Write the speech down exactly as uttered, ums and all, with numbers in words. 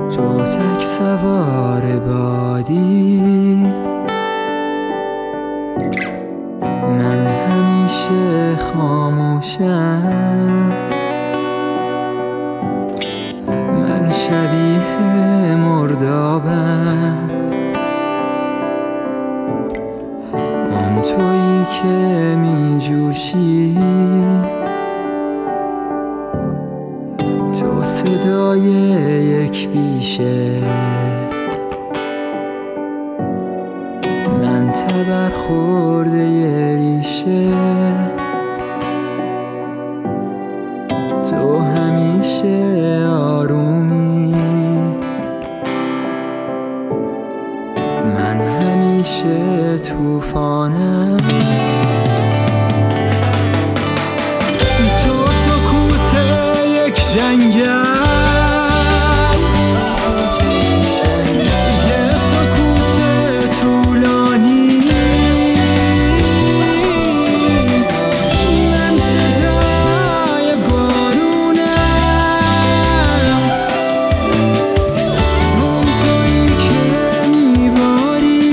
تو تک سوار بادی، من همیشه خاموشم. من شبیه مردابم، اون تویی که می جوشی. تو صدای یک بیشه، من تبر خورده ی ریشه. تو همیشه آرومی، من همیشه طوفانم. تو سکوت یک جنگل، یه سکوت طولانی. من صدای بارونم، اون تویی که میباری.